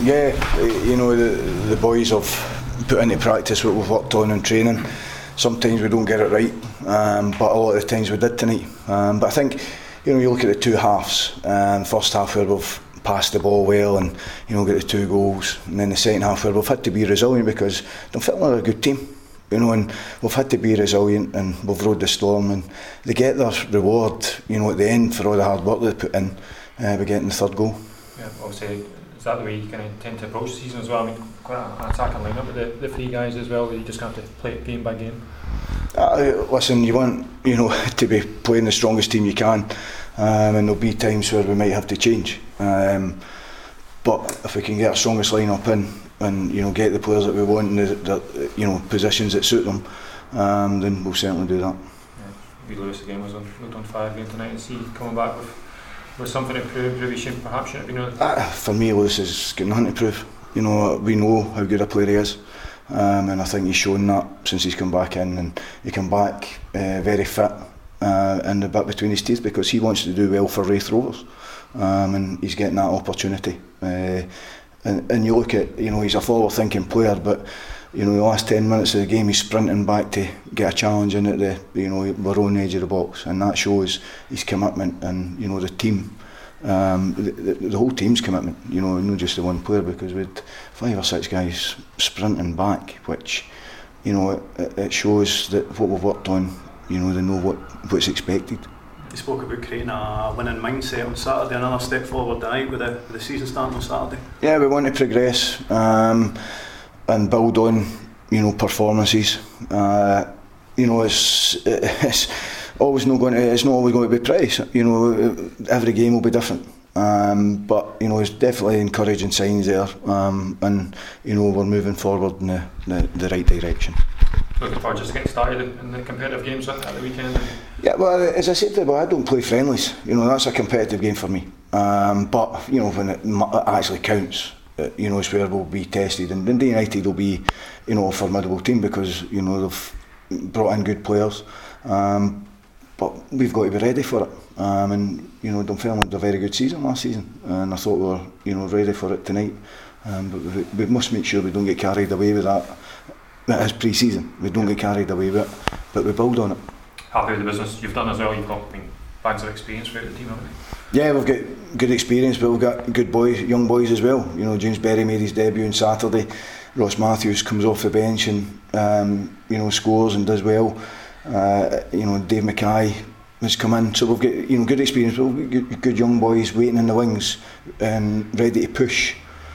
Yeah, the boys have put into practice what we've worked on in training. Sometimes we don't get it right, but a lot of the times we did tonight. But I think, you look at the two halves. First half where we've passed the ball well and get the 2 goals, and then the second half where we've had to be resilient because Dunfermline are a good team. And we've had to be resilient and we've rode the storm, and they get their reward, at the end for all the hard work they put in by getting the 3rd goal. Yeah, obviously, is that the way you kind of tend to approach the season as well? I mean, quite an attacking lineup with the 3 guys as well, where you just have to play it game by game. Listen, you want to be playing the strongest team you can, and there'll be times where we might have to change. But if we can get our strongest lineup in and get the players that we want in the positions that suit them, then we'll certainly do that. Yeah. Lewis again was on fire again tonight, and see coming back with something to prove. He perhaps shouldn't have been. For me, Lewis has got nothing to prove. We know how good a player he is, and I think he's shown that since he's come back in, and he came back very fit and the bit between his teeth because he wants to do well for Raith Rovers, and he's getting that opportunity. And you look at, he's a forward-thinking player, but the last 10 minutes of the game he's sprinting back to get a challenge in at our own edge of the box, and that shows his commitment and the team, the whole team's commitment. Not just the one player, because we had 5 or 6 guys sprinting back, which it shows that what we've worked on, they know what's expected. You spoke about creating a winning mindset on Saturday, another step forward tonight with the season starting on Saturday. Yeah, we want to progress and build on performances. It's always not going to. It's not always going to be pretty. Every game will be different. But it's definitely encouraging signs there, and we're moving forward in the right direction. Looking forward just to getting started in the competitive games at the weekend. Yeah, well, as I said, I don't play friendlies. That's a competitive game for me. But when it actually counts, it's where we'll be tested. And Dundee United will be, a formidable team because they've brought in good players. But we've got to be ready for it. And Dunfermline had a very good season last season, and I thought we were ready for it tonight. But we must make sure we don't get carried away with that. It is pre-season. We don't get carried away with it, but we build on it. Happy with the business you've done as well. You've got bags of experience throughout the team, haven't you? Yeah, we've got good experience, but we've got good boys, young boys as well. James Berry made his debut on Saturday. Ross Matthews comes off the bench and scores and does well. Dave Mackay has come in, so we've got good experience. But we've got good young boys waiting in the wings and ready to push.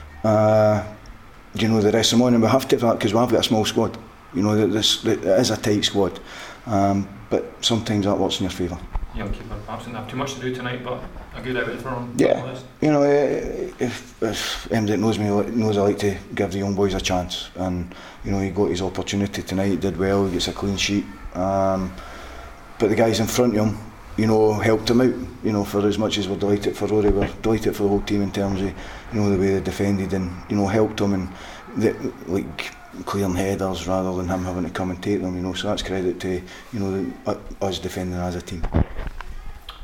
The rest of them on, and we have to have that because we've got a small squad. It is a tight squad, but sometimes that works in your favour. Young keeper perhaps didn't have too much to do tonight, but a good outlet for him. Yeah, if anybody that knows me knows I like to give the young boys a chance, and he got his opportunity tonight. He did well. He gets a clean sheet, but the guys in front of him, helped him out. For as much as we're delighted for Rory, we're delighted for the whole team in terms of the way they defended and helped him, and clearing headers rather than him having to commentate them. So that's credit to us defending as a team.